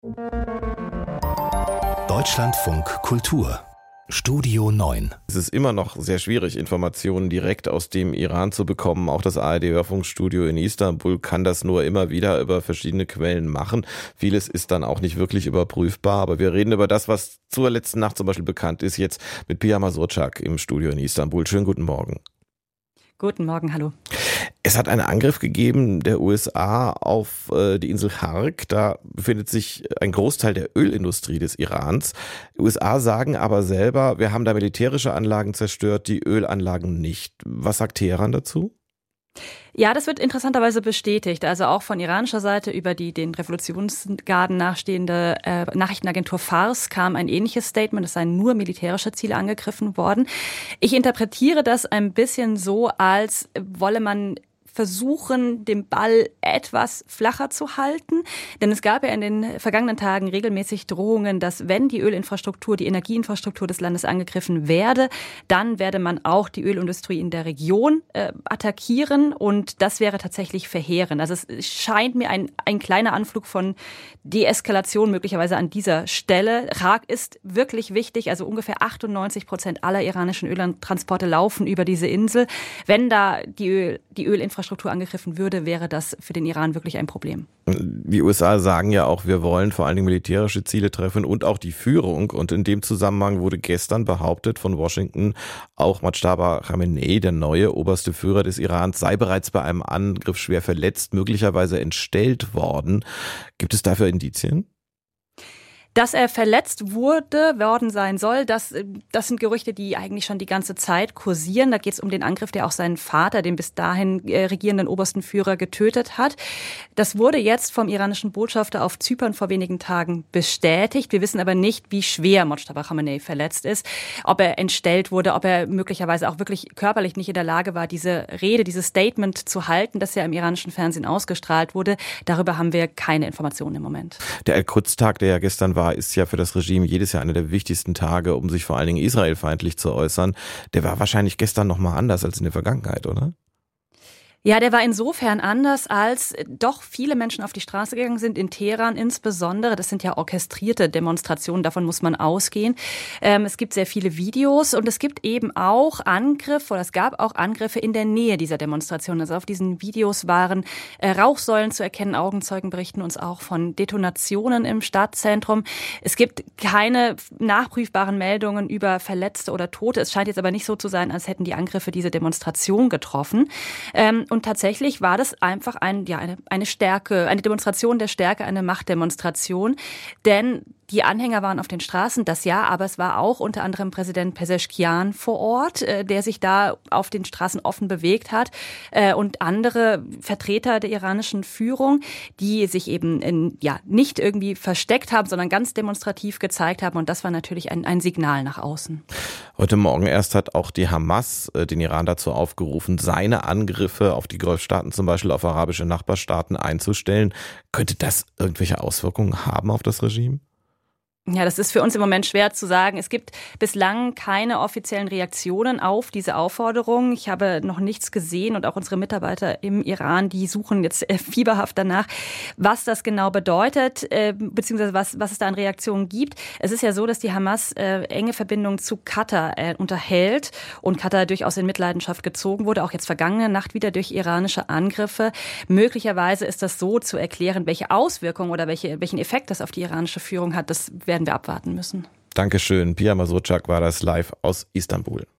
Deutschlandfunk Kultur Studio 9. Es ist immer noch sehr schwierig, Informationen direkt aus dem Iran zu bekommen. Auch das ARD-Hörfunkstudio in Istanbul kann das nur immer wieder über verschiedene Quellen machen. Vieles ist dann auch nicht wirklich überprüfbar. Aber wir reden über das, was zur letzten Nacht zum Beispiel bekannt ist, jetzt mit Pia Mazurczak im Studio in Istanbul. Schönen guten Morgen. Guten Morgen, hallo. Es hat einen Angriff gegeben der USA auf die Insel Harq. Da befindet sich ein Großteil der Ölindustrie des Irans. Die USA sagen aber selber, wir haben da militärische Anlagen zerstört, die Ölanlagen nicht. Was sagt Teheran dazu? Ja, das wird interessanterweise bestätigt. Also auch von iranischer Seite über die den Revolutionsgarden nachstehende Nachrichtenagentur Fars kam ein ähnliches Statement. Es seien nur militärische Ziele angegriffen worden. Ich interpretiere das ein bisschen so, als wolle man versuchen, den Ball etwas flacher zu halten. Denn es gab ja in den vergangenen Tagen regelmäßig Drohungen, dass wenn die Ölinfrastruktur, die Energieinfrastruktur des Landes angegriffen werde, dann werde man auch die Ölindustrie in der Region attackieren. Und das wäre tatsächlich verheerend. Also es scheint mir ein kleiner Anflug von Deeskalation möglicherweise an dieser Stelle. Harq ist wirklich wichtig. Also ungefähr 98% aller iranischen Öltransporte laufen über diese Insel. Wenn da die Ölinfrastruktur angegriffen würde, wäre das für den Iran wirklich ein Problem. Die USA sagen ja auch, wir wollen vor allen Dingen militärische Ziele treffen und auch die Führung. Und in dem Zusammenhang wurde gestern behauptet von Washington, auch Mojtaba Khamenei, der neue oberste Führer des Irans, sei bereits bei einem Angriff schwer verletzt, möglicherweise entstellt worden. Gibt es dafür Indizien? Dass er verletzt worden sein soll, das sind Gerüchte, die eigentlich schon die ganze Zeit kursieren. Da geht es um den Angriff, der auch seinen Vater, den bis dahin regierenden obersten Führer, getötet hat. Das wurde jetzt vom iranischen Botschafter auf Zypern vor wenigen Tagen bestätigt. Wir wissen aber nicht, wie schwer Mojtaba Khamenei verletzt ist, ob er entstellt wurde, ob er möglicherweise auch wirklich körperlich nicht in der Lage war, diese Rede, dieses Statement zu halten, das ja im iranischen Fernsehen ausgestrahlt wurde. Darüber haben wir keine Informationen im Moment. Der Al-Quds-Tag, der ja gestern war, ist ja für das Regime jedes Jahr einer der wichtigsten Tage, um sich vor allen Dingen israelfeindlich zu äußern. Der war wahrscheinlich gestern noch mal anders als in der Vergangenheit, oder? Ja, der war insofern anders, als doch viele Menschen auf die Straße gegangen sind, in Teheran insbesondere. Das sind ja orchestrierte Demonstrationen, davon muss man ausgehen. Es gibt sehr viele Videos und es gibt eben auch es gab auch Angriffe in der Nähe dieser Demonstration. Also auf diesen Videos waren Rauchsäulen zu erkennen. Augenzeugen berichten uns auch von Detonationen im Stadtzentrum. Es gibt keine nachprüfbaren Meldungen über Verletzte oder Tote. Es scheint jetzt aber nicht so zu sein, als hätten die Angriffe diese Demonstration getroffen. Und tatsächlich war das einfach eine Demonstration der Stärke, eine Machtdemonstration. Denn die Anhänger waren auf den Straßen, das ja, aber es war auch unter anderem Präsident Pezeshkian vor Ort, der sich da auf den Straßen offen bewegt hat, und andere Vertreter der iranischen Führung, die sich eben nicht irgendwie versteckt haben, sondern ganz demonstrativ gezeigt haben. Und das war natürlich ein Signal nach außen. Heute Morgen erst hat auch die Hamas den Iran dazu aufgerufen, seine Angriffe auf die Golfstaaten, zum Beispiel auf arabische Nachbarstaaten, einzustellen. Könnte das irgendwelche Auswirkungen haben auf das Regime? Ja, das ist für uns im Moment schwer zu sagen. Es gibt bislang keine offiziellen Reaktionen auf diese Aufforderung. Ich habe noch nichts gesehen und auch unsere Mitarbeiter im Iran, die suchen jetzt fieberhaft danach, was das genau bedeutet, beziehungsweise was es da an Reaktionen gibt. Es ist ja so, dass die Hamas enge Verbindungen zu Katar unterhält und Katar durchaus in Mitleidenschaft gezogen wurde, auch jetzt vergangene Nacht wieder durch iranische Angriffe. Möglicherweise ist das so zu erklären, welche Auswirkungen oder welchen Effekt das auf die iranische Führung hat. Das werden wir abwarten müssen. Dankeschön. Pia Mazurczak war das live aus Istanbul.